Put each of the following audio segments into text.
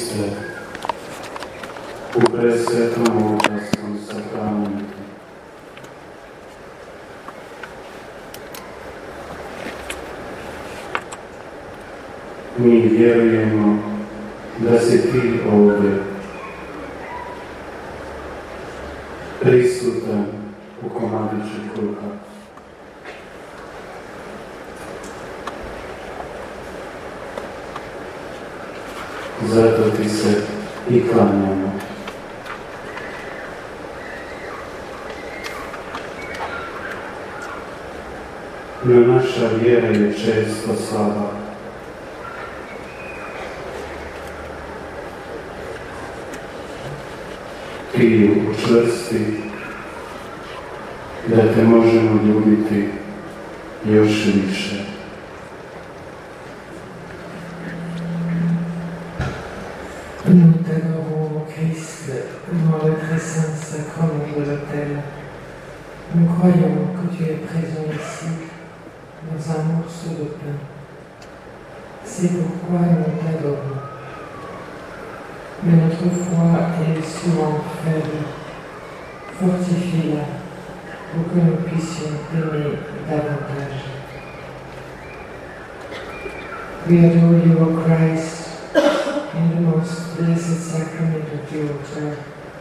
se u presvetom oltarskom sakramentu. Mi vjerujemo da si ti ovdje prisutan u komadiću kruha. Zato ti se i klanjamo. No naša vjera je često slaba. Ti ju učvrsti da te možemo ljubiti još više. Nous t'adorons, ô Christ, dans le très saint sacrement de l'autel. Nous croyons que tu es présent ici, dans un morceau de pain. C'est pourquoi nous t'adorons. Mais notre foi est souvent faible. Fortifie-la pour que nous puissions t'aimer davantage. We adore you, O Christ, in the most blessed sacrament of the altar.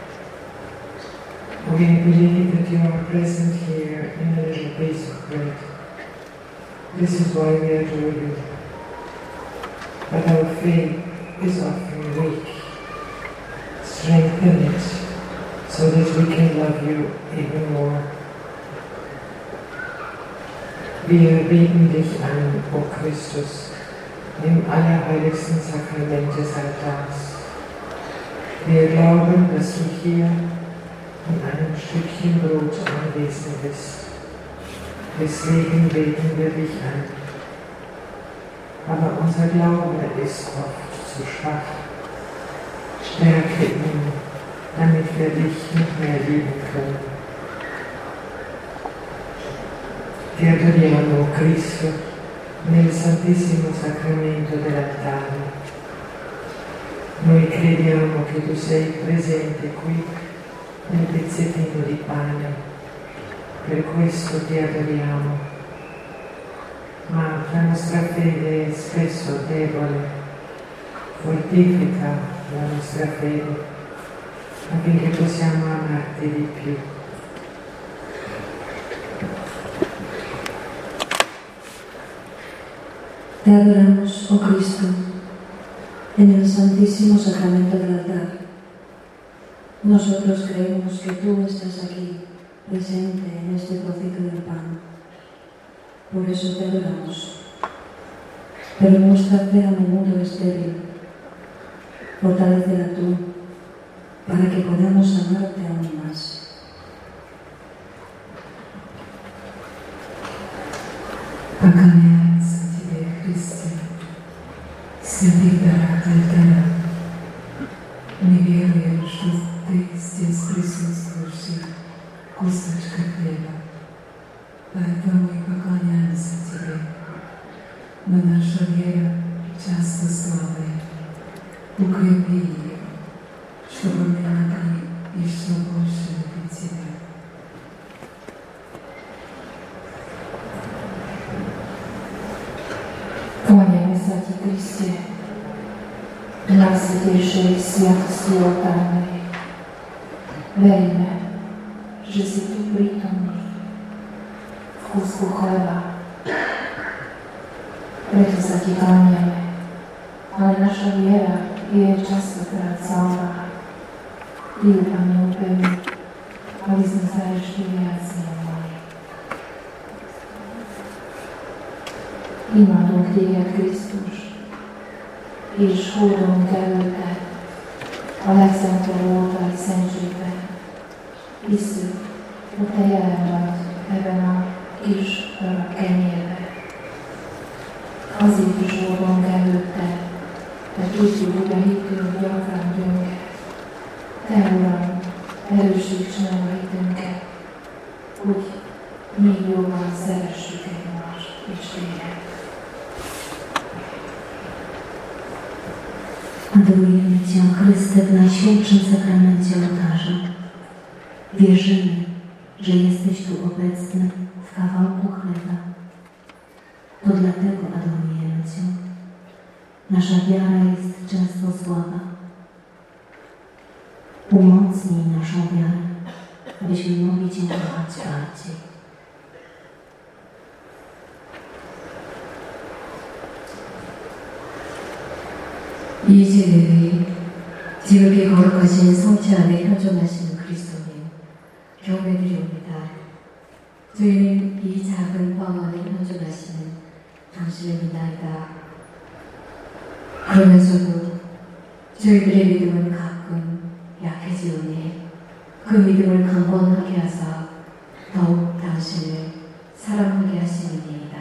We believe that you are present here in a little piece of bread. This is why we adore you. But our faith is often weak. Strengthen it so that we can love you even more. Wir beten dich an, O Christus, im allerheiligsten Sakrament des Altars. Wir glauben, dass du hier in einem Stückchen Brot anwesend bist. Deswegen beten wir dich an. Aber unser Glaube ist oft zu schwach. Stärke ihn, damit wir dich noch mehr lieben können. Ti adoriamo, Cristo, nel Santissimo Sacramento dell'altare. Noi crediamo che tu sei presente qui nel pezzettino di pane, per questo ti adoriamo. Ma la nostra fede è spesso debole, fortifica la nostra fede affinché possiamo amarti di più. Te adoramos, oh Cristo, en el Santísimo Sacramento del altar. Nosotros creemos que tú estás aquí, presente en este trocito del pan. Por eso te adoramos. Pero nuestra fe a menudo es débil. Fortalécela tú, para que podamos amarte aún más. Поклоняемся Тебе, Христе, святых дарах алтаря. Мы веруем, что Ты здесь присутствуешь, кусочка хлеба. Поэтому и поклоняемся Тебе. Но наша вера часто слабая. Укрепи ее, чтобы мы могли еще больше любить Тебя. Kłaniamy Ci, Chryste, najsvetejšej sviatosti oltárnej. Veríme, že si tu prítomný v kúsku chleba. Preto sa Ti kláňame, ale naša viera je častokrát slabá. Ty ju, Pane, upevni, aby sme sa ešte viac milovali. Imádunk Téged, Krisztus, és hódolunk előtte a legszentebb oltár szentségben. Hiszük, hogy Te jelen vagy ebben a kis darab kenyérben. Azért is hódolunk előtte, mert tudjuk, hogy a hitünk gyakran gyönge. Te, Uram, erősíts meg a hitünket, hogy még jobban szeressük egymást és Téged. Adorujemy Cię, Chryste, w Najświętszym Sakramencie Ołtarza. Wierzymy, że jesteś tu obecny w kawałku chleba. To dlatego adorujemy Cię. Nasza wiara jest często słaba. Umocnij naszą wiarę, abyśmy mogli Cię kochać bardziej. 이 제례의 지극히 거룩하신 성체 안에 현존하시는 그리스도님, 경배드리옵니다. 저희는 이 작은 빵 안에 현존하시는 당신을 믿나이다. 그러면서도 저희들의 믿음은 가끔 약해지오니 그 믿음을 강건하게 하사 더욱 당신을 사랑하게 하시느니이다.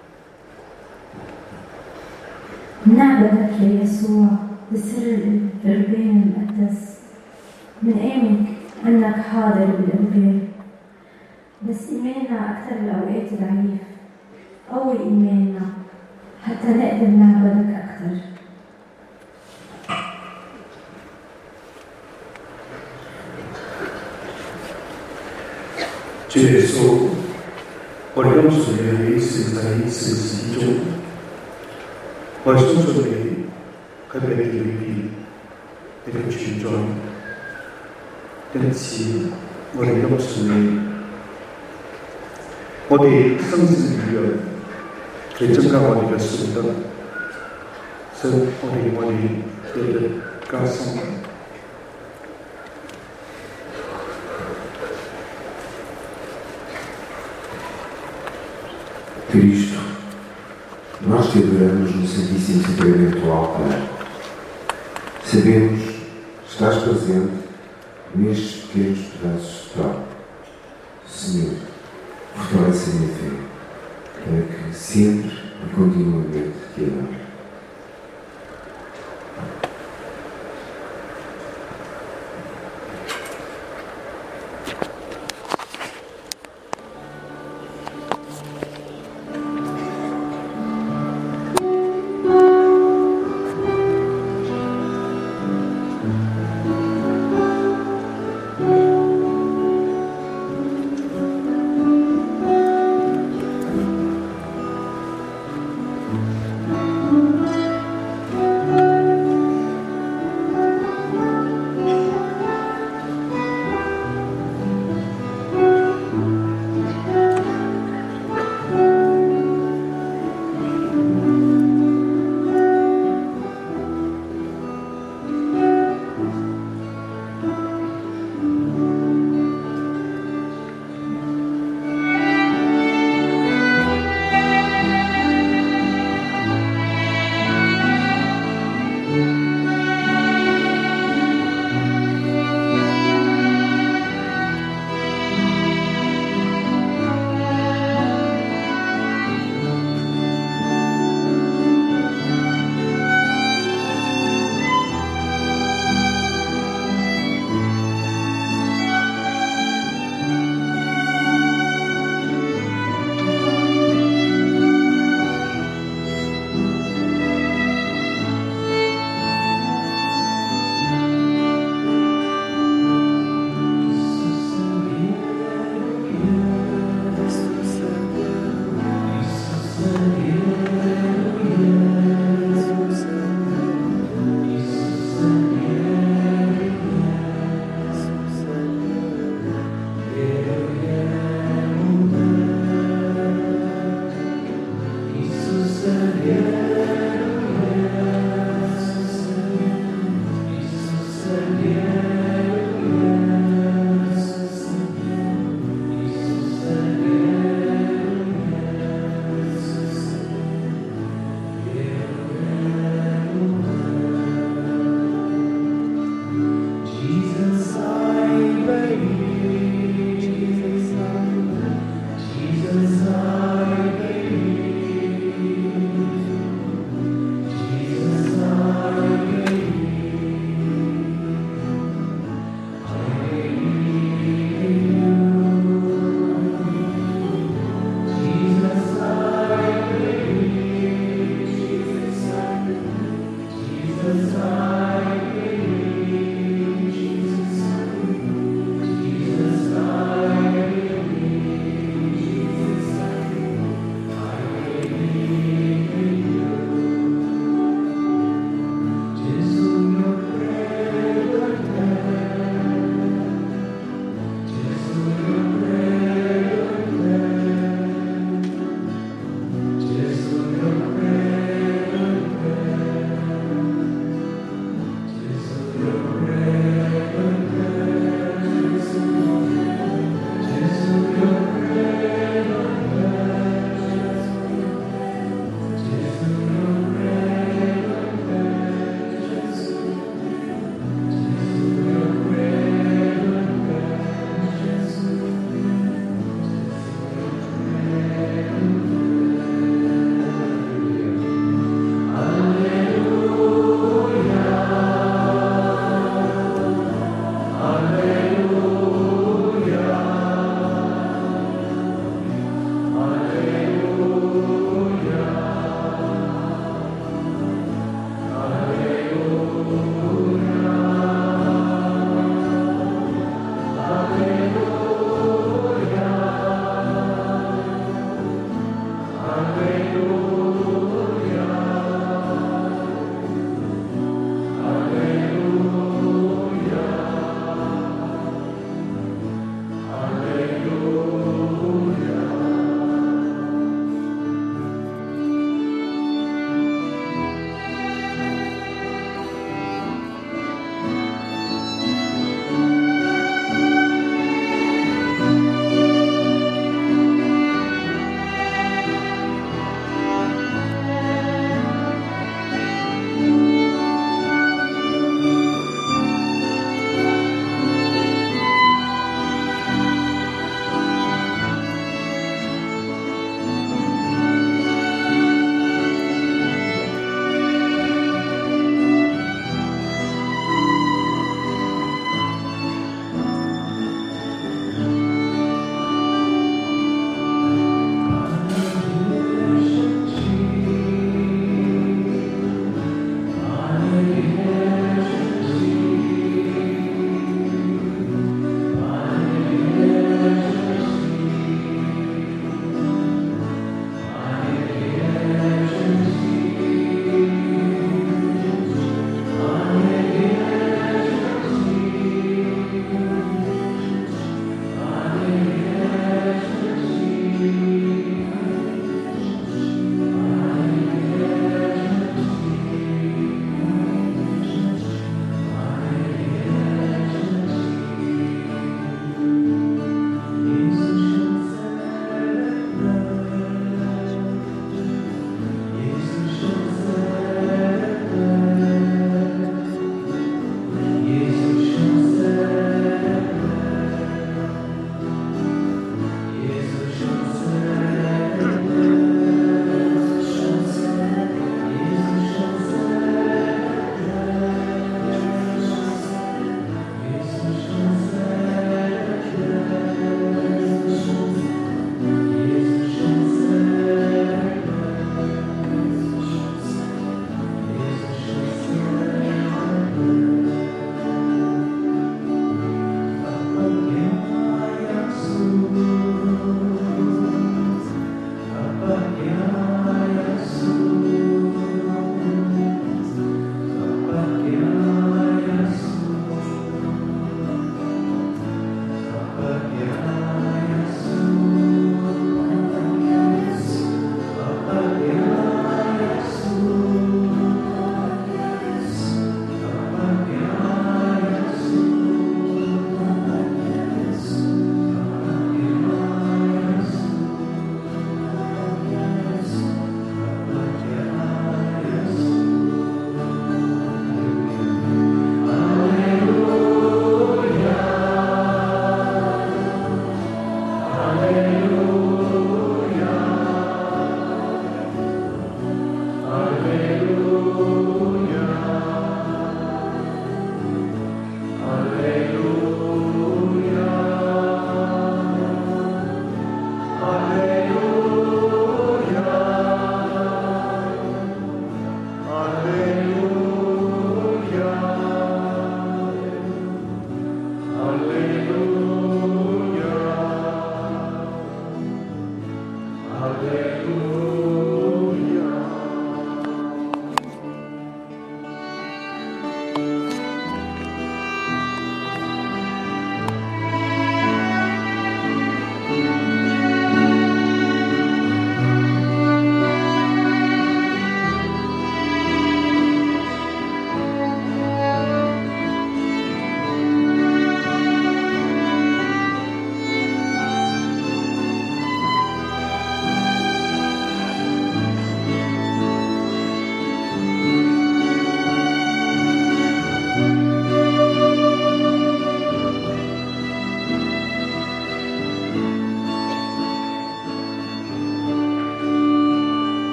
نعبدك يا يسوع بسر القربان المقدس من آمنك أنك حاضر بالقربان بس إيماننا أكثر الأوقات ضعيف قوي إيماننا حتى نقدر نعبدك أكثر 主耶穌，我哋今信你喺聖體聖事中，我哋相信你喺你裏邊，你嘅存在，因此我哋今信你，我哋生死與弱，嚟增加我哋嘅信德，使我哋日日加深。 Cristo, nós te adoramos no Santíssimo Sacramento do altar. Sabemos que estás presente nestes pequenos pedaços de pão. Senhor, fortalece a minha fé, para que sempre e continuamente te adore.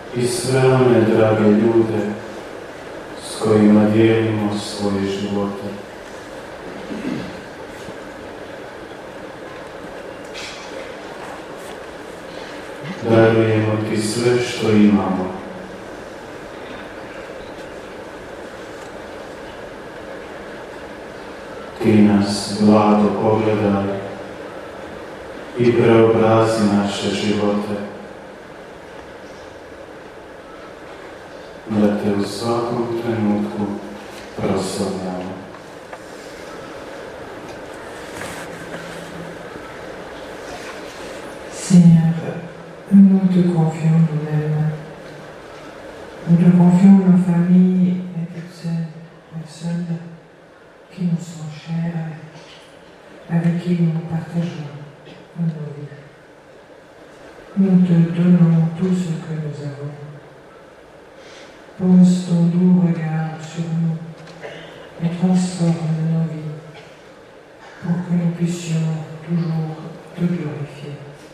i sve one drage ljude s kojima dijelimo svoje živote. Darujemo ti sve što imamo. Ti nas blago pogledaj i preobrazi naše živote, da te u svakom trenutku proslavljamo. Seigneur, nous te confions nous-mêmes. Nous te confions nos familles et toutes ces personnes qui nous sont chères, avec qui nous partageons nos vies. Nous te donnons tout ce que nous avons. Pose ton doux regard sur nous et transforme nos vies pour que nous puissions toujours te glorifier.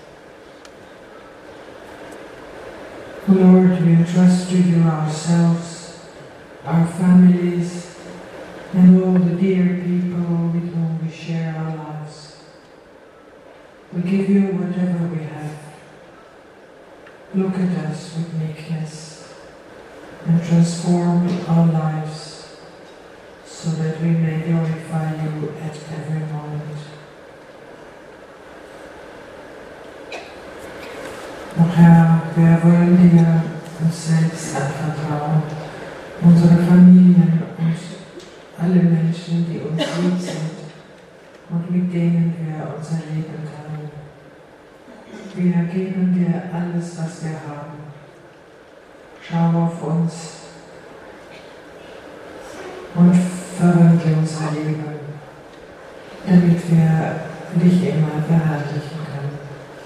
Lord, we entrust to you ourselves, our families, and all the dear people with whom we share our lives. We give you whatever we have. Look at us with meekness and transform our lives so that we may glorify you at every moment. Und Herr, wir wollen dir uns selbst anvertrauen, unsere Familien und alle Menschen, die uns lieb sind und mit denen wir unser Leben teilen. Wir geben dir alles, was wir haben. Schau auf uns und verwandle unser Leben, damit wir dich immer verherrlichen können.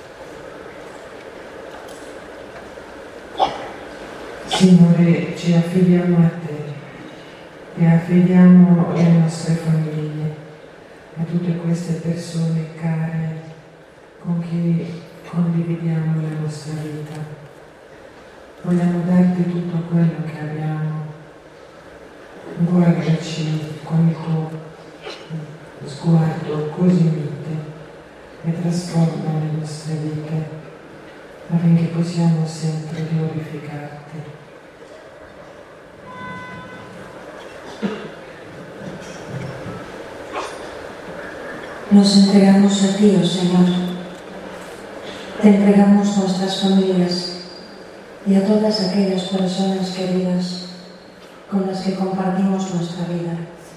Signore, ci affidiamo a te, ti affidiamo le nostre famiglie, a tutte queste persone care con chi condividiamo la nostra vita. Vogliamo darti tutto quello che abbiamo. Guardaci con il tuo sguardo così mite e trasforma le nostre vite affinché possiamo sempre glorificarti. Nos entregamos a ti, oh Señor. Te entregamos nuestras familias y a todas aquellas personas queridas con las que compartimos nuestra vida.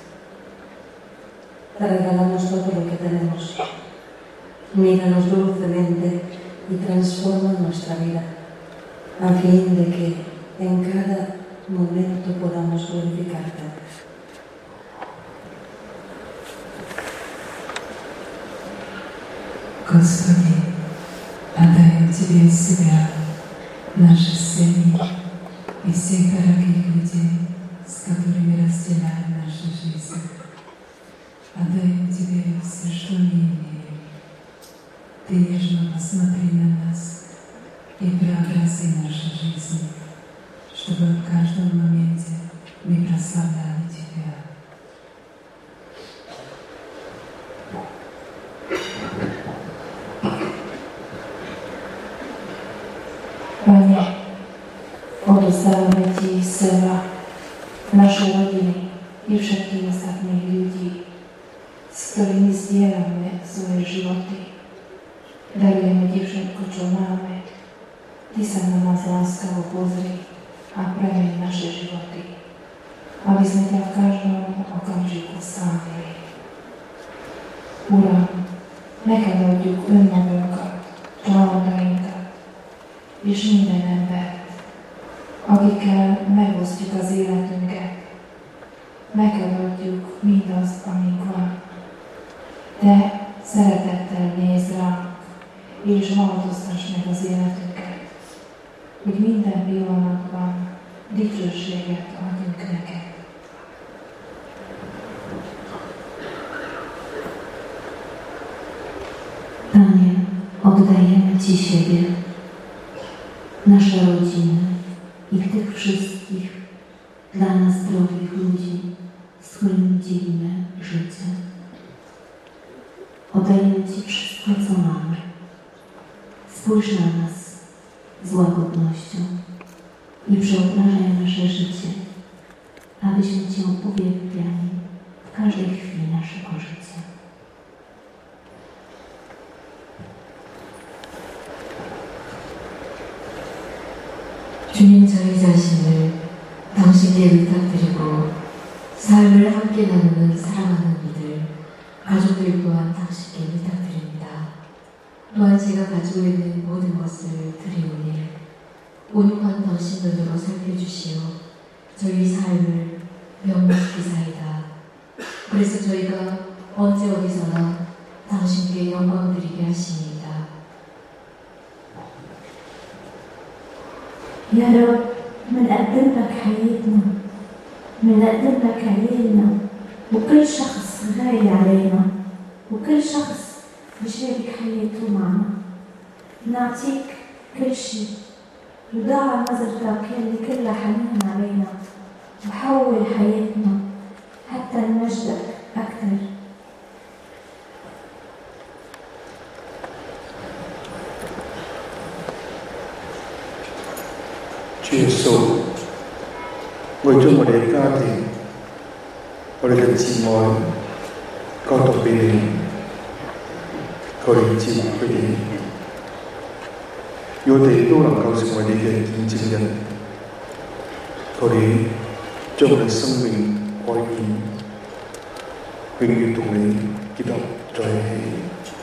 Te regalamos todo lo que tenemos. Míranos dulcemente y transforma nuestra vida, a fin de que en cada momento podamos glorificarte. Господи, отдаем Тебе себя, наши семьи и всех дорогих людей, с которыми разделяем нашу жизнь. Отдаем Тебе все, что мы имеем. Ты нежно посмотри на нас и преобрази нашу жизнь, чтобы в каждом моменте мы прославляли Тебя. Panie, oddawamy Ci seba, nasze rodziny i wszystkich ostatnich ludzi, z którymi zdzielamy swoje żywoty. Darujemy Ci wszystko, co mamy. Ty sa na nas láskavo pozri a premeń naše životy, aby sme ťa v každom okamžiku slávili. Uram, neked adjuk önmagunkat, családainkat és minden embert, akikkel megosztjuk az életünket. Neked adjuk mindazt, amink van. Te szeretettel nézz ránk, és változtass meg az életünket, hogy minden pillanatban dicsőséget adjunk neked. Panie, oddajemy Ci siebie, nasze rodziny, i tych wszystkich dla nas drogich ludzi, z którymi dzielimy życie. Oddajemy Ci wszystko, co mamy. Spójrz na nas z łagodnością i przeobrażaj nasze życie, abyśmy Cię uwielbiali w każdej chwili naszego życia. 주님, 저희 자신을 당신께 의탁드리고 삶을 함께 나누는 사랑하는 이들, 가족들 또한 당신께 의탁드립니다. 또한 제가 가지고 있는 모든 것을 드리오니 온유한 당신 눈으로 살펴주시어 저희 삶을 명목기사이다. 그래서 저희가 언제 어디서나 당신께 영광 드리게 하시니이다. يا رب منقدم لك حياتنا، منقدم لك عيالنا وكل شخص غالي علينا وكل شخص بيشارك حياته معنا. نعطيك كل شيء وضع نظرتك يلي كلها حنين علينا وحول حياتنا حتى نمجدك أكثر. Chúa Giêsu, ngồi trong một đền ca thì我哋嘅姊妹交託俾你，求你接納佢哋，我哋都能夠成為你嘅見證人，求你將我哋生命改變，永遠同你結合在一起。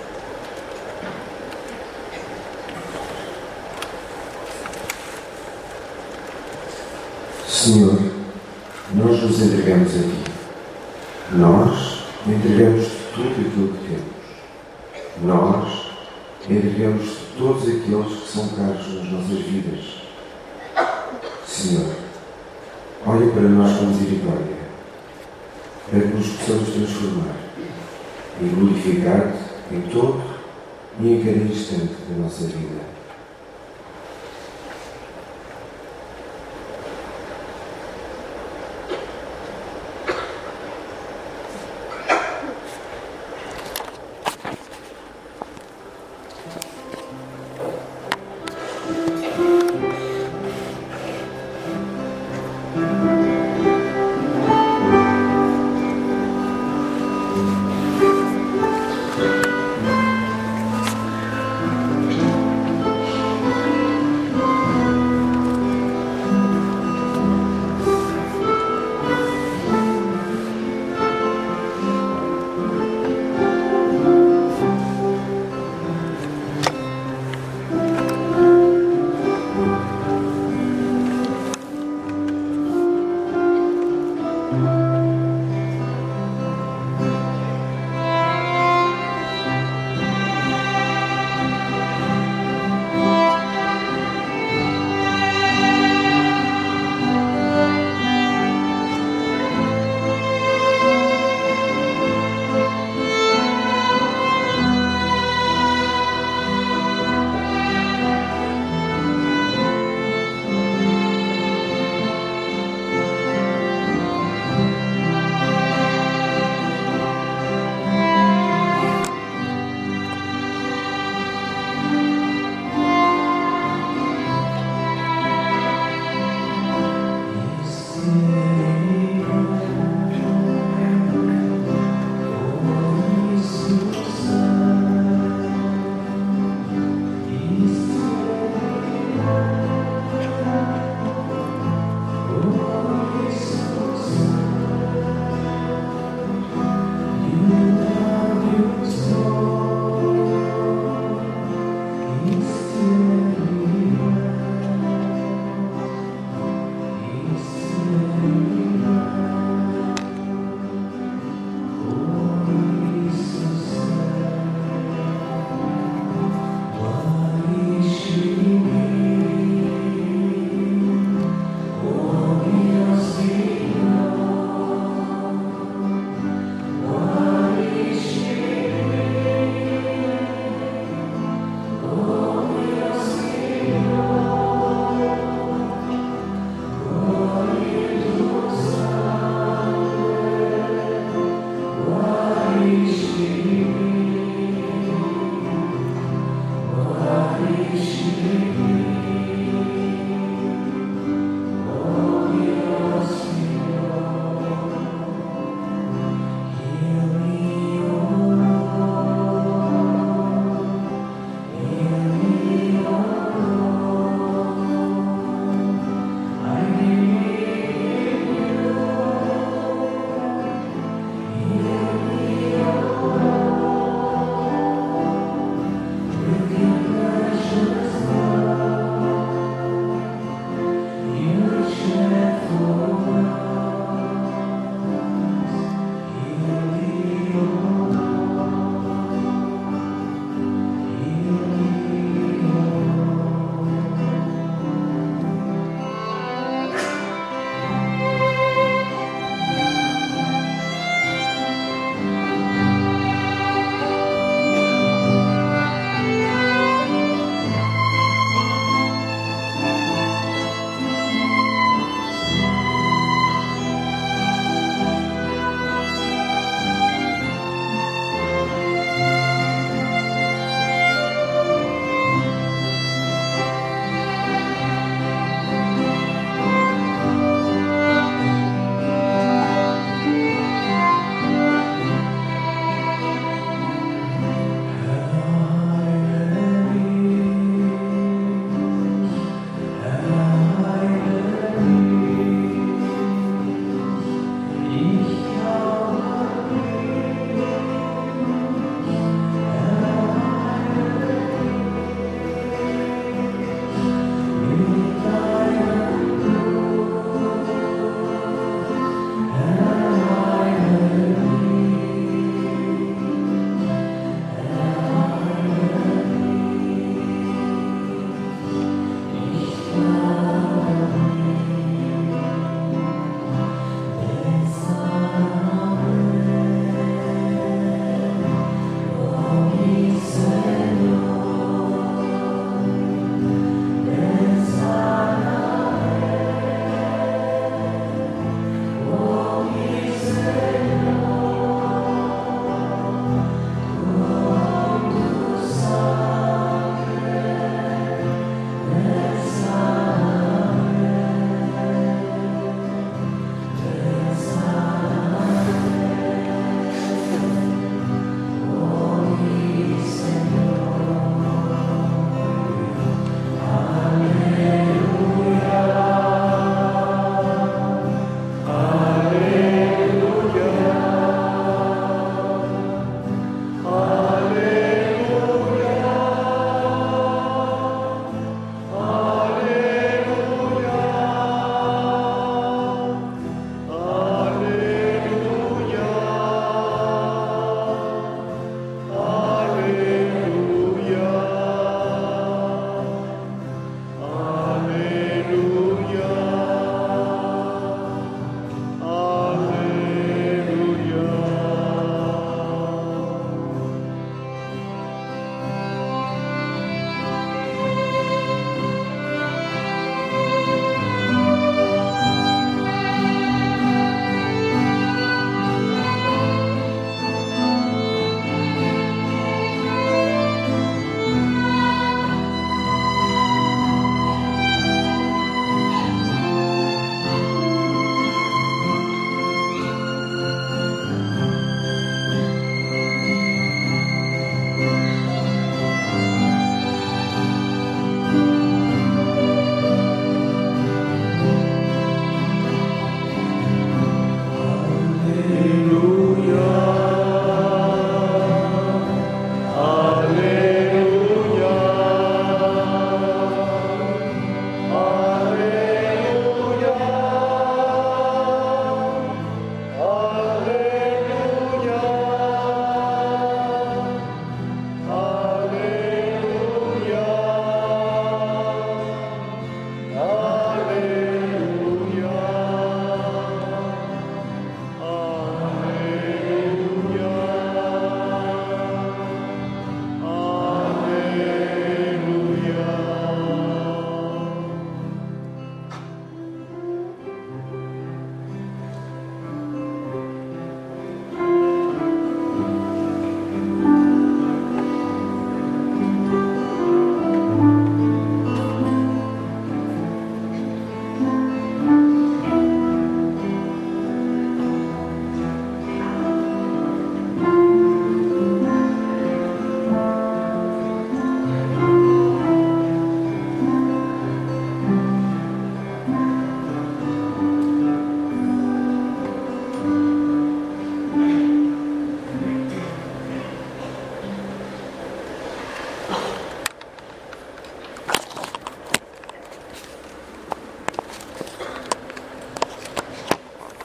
Senhor, nós nos entregamos a Ti. Nós entregamos tudo aquilo que temos. Nós entregamos todos aqueles que são caros nas nossas vidas. Senhor, olha para nós com misericórdia, para que nos possamos transformar e glorificar-te em todo e em cada instante da nossa vida.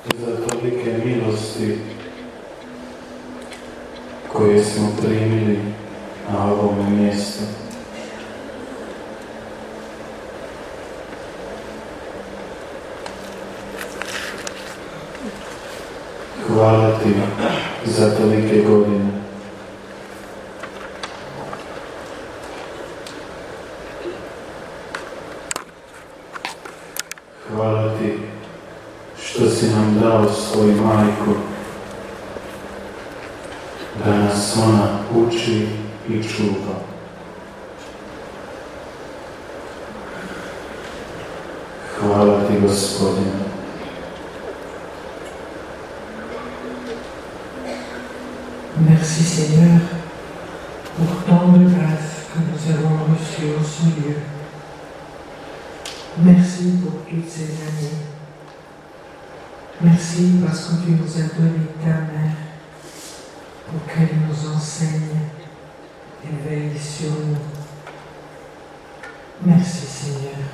za tolike milosti koje smo primili na ovome mjestu. Hvala ti za tolike godine. Hvala ti što si nam dao svoju majku, da nas ona uči i čuva. Hvala ti, Gospodine. Merci Seigneur pour tant de grâces que nous avons reçues en ce lieu. Merci pour toutes ces années. Merci parce que tu nous as donné ta mère pour qu'elle nous enseigne et veille sur nous. Merci Seigneur.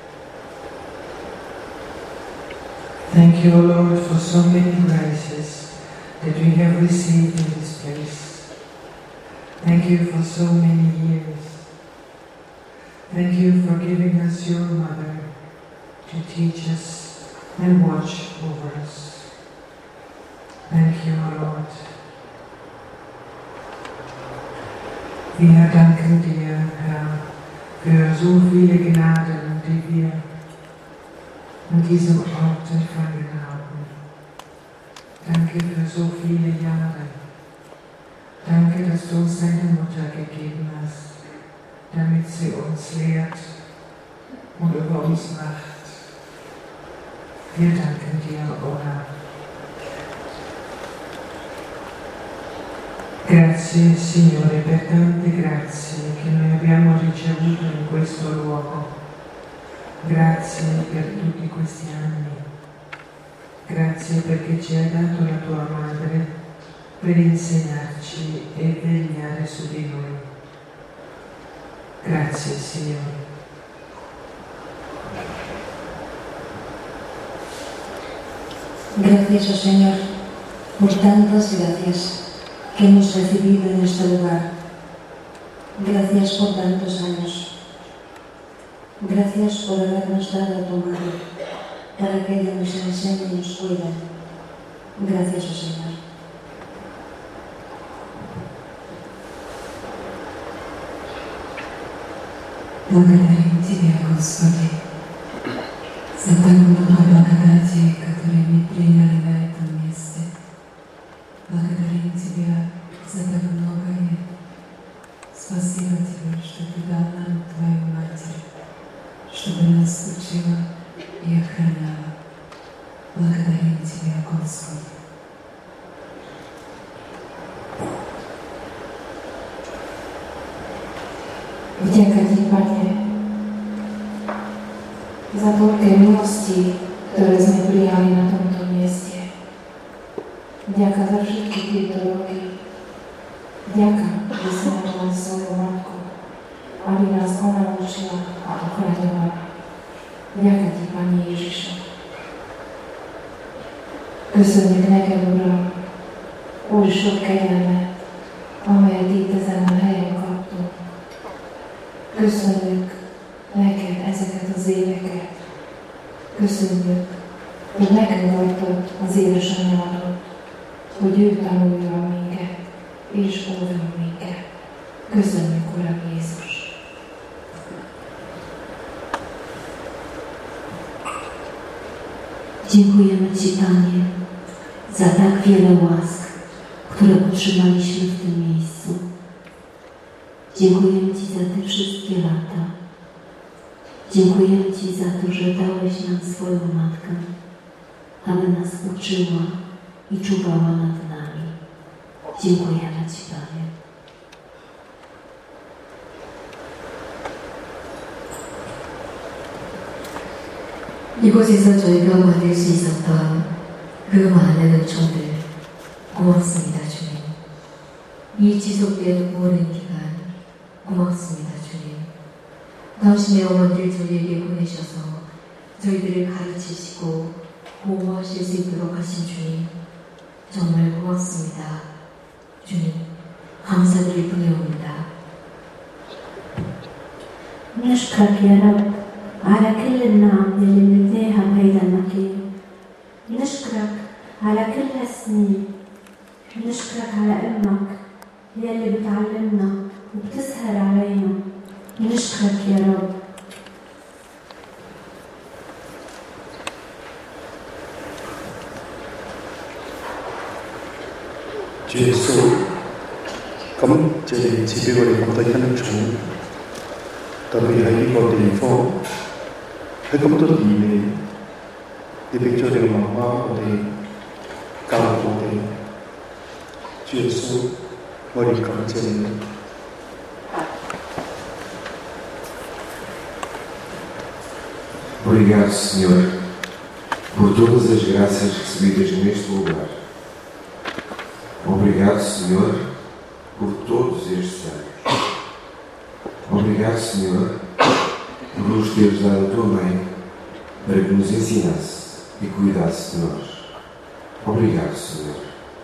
Thank you, Lord, for so many graces that we have received in this place. Thank you for so many years. Thank you for giving us your mother to teach us and watch over us. Thank you, Lord. Wir danken dir, Herr, für so viele Gnaden, die wir an diesem Ort empfangen haben. Danke für so viele Jahre. Danke, dass du uns deine Mutter gegeben hast, damit sie uns lehrt und über uns wacht. Wir danken dir, O Herr. Grazie, Signore, per tante grazie che noi abbiamo ricevuto in questo luogo. Grazie per tutti questi anni. Grazie perché ci hai dato la tua madre per insegnarci e vegliare su di noi. Grazie, Signore. Gracias, oh Señor, por tantas gracias que hemos recibido en este lugar. Gracias por tantos años. Gracias por habernos dado a tu madre para que ella nos enseñe y nos cuide. Gracias, oh Señor. Благодарим Тебя, Господи, за так много благодати, которые мы приняли на этом месте. Благодарим Тебя за так многое. Спасибо Тебе, что Ты дал нам Твою Матерь, чтобы нас учила и охраняла. Благодарим Тебя, Господи. Vďaka Ti, Pane, za toľké milosti, ktoré sme prijali na tomto mieste. Vďaka za všetky tieto roky. Vďaka, že si nám dal svoju matku, aby nás ona učila a ochraňovala. Vďaka Ti, Pane Ježišu. Köszönjük neked, Uram, oly sok kegyelmet, amelyet itt ezen a helyen kaptunk. Köszönjük neked ezeket az éveket. Köszönjük, hogy neked adtad az édesanyádot, hogy ő tanuljon minket és óvjon minket. Köszönjük, Uram Jézus! Dziękujemy Ci, Panie, za tak wiele łask, które otrzymaliśmy w tym miejscu. Dziękujemy Ci za te wszystkie lata. Dziękujemy Ci za to, że dałeś nam swoją Matkę, aby nas uczyła i czuwała nad nami. Dziękujemy Ci, Panie. 이곳에서 저희가 받을 수 있었던 그 많은 은총들 고맙습니다, 주님. 이 지속된 오랜 기간 고맙습니다, 주님. 당신의 어머니를 저희에게 보내셔서 저희들을 가르치시고 보호하실 수 있도록 하신 주님, 정말 고맙습니다. 주님, 감사드릴 뿐이옵니다. نشكرك يا رب على كل النعم اللي بننتهيها بهيدا المكان. نشكرك على كل هالسنين. نشكرك على انك يلي بتعلمنا وبتسهر علينا. نشكرك يا رب. Gesù, cấm chế chỉ biết gọi công tác nhân chủ, đặc biệt hay vào địa phương, hay công tác gì này, thì biết cho điều mà hoa của thầy, cao của thầy, Gesù, gọi đi cấm chế. Obrigado, Senhor, por todas as graças recebidas neste lugar. Obrigado, Senhor, por todos estes anos. Obrigado, Senhor, por nos teres dado a tua mãe para que nos ensinasse e cuidasse de nós. Obrigado, Senhor.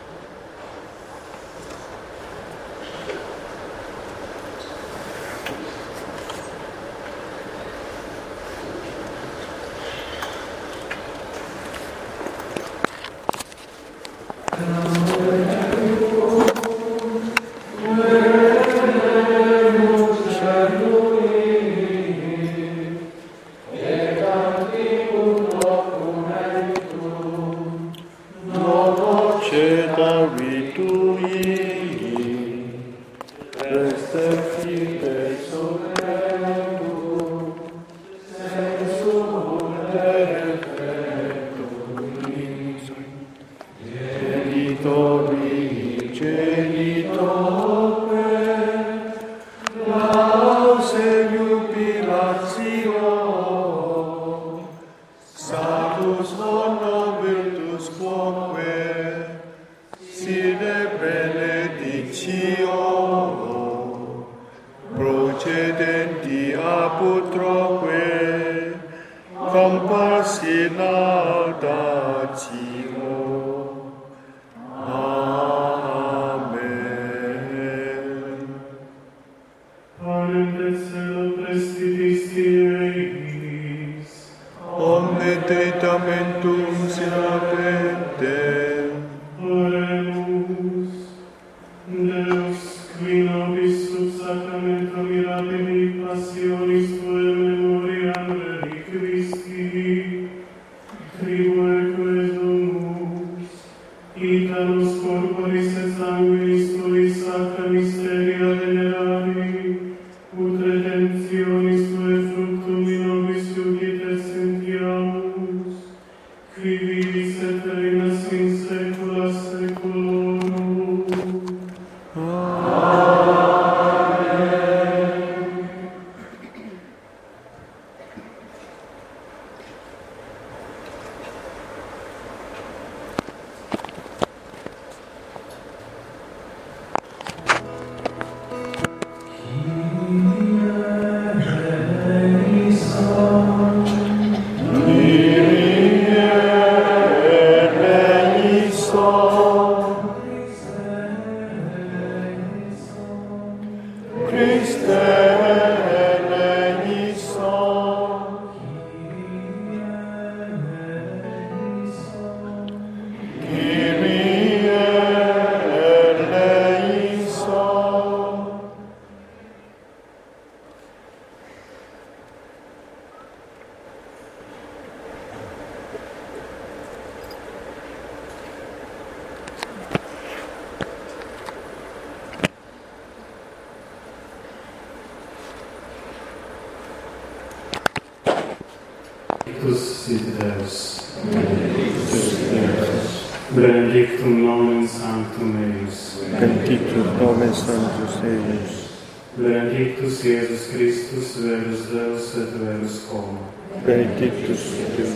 Benedictum nomen sanctum eius. Benedictus nomen sanctus eius. Benedictus Iesus Christus, verus Deus et verus homo. Benedictus Deus.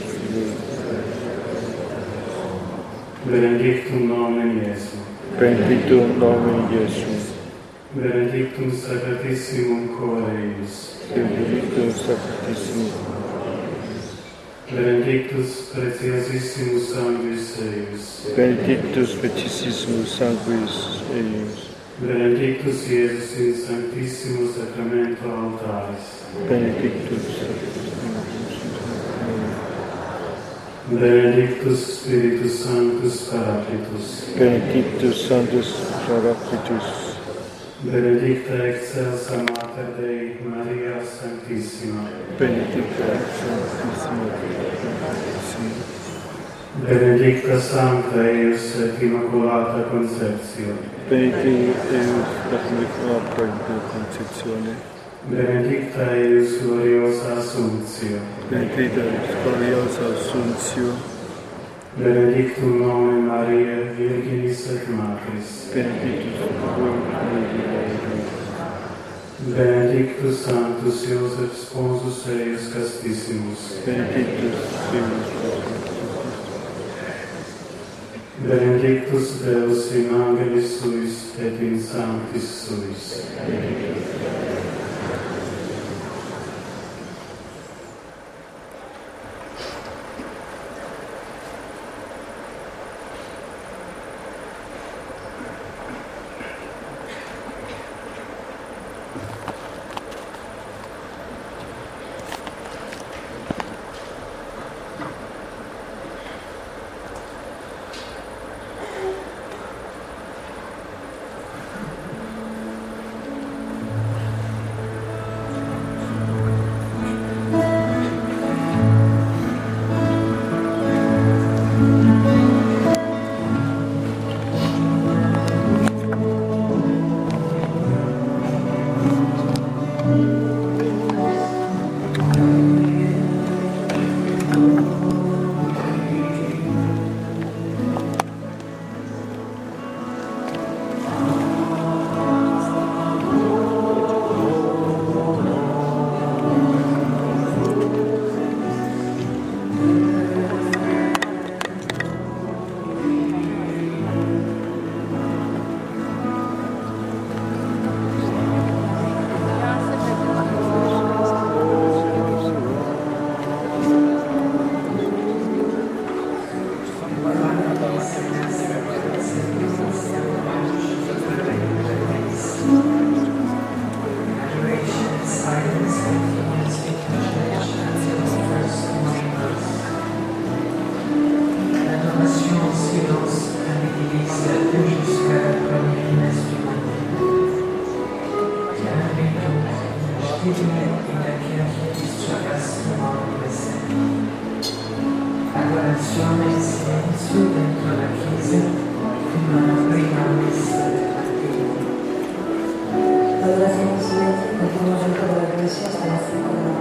Benedictum nomen Iesu. Benedictum nomen Iesu. Benedictum sacratissimum cor eius. Benedictum sacratissimum cor eius. Benedictus preciosissimus sanguis eius. Benedictus preciosissimus sanguis eius. Benedictus Iesus in sanctissimo sacramento altaris. Benedictus. Benedictus Spiritus Sanctus Paracletus. Benedictus Sanctus Paracletus. Benedicta excelsa Mater Dei, Maria Sanctissima. Benedicta Sanctissima. Benedicta Sancta eius et Immaculata Conceptio. Benedicta eius et Immaculata Conceptione. Benedicta eius gloriosa Assumptio. Benedicta eius gloriosa Assumptio. Benedictum nomen Mariae Virginis et Matris. Benedictus Benedictus Sanctus Iosef Sponsus eius Castissimus. Benedictus eius Benedictus Deus in angelis suis et in sanctis suis. Adorazione in silenzio, continuo gioco della Chiesa, sta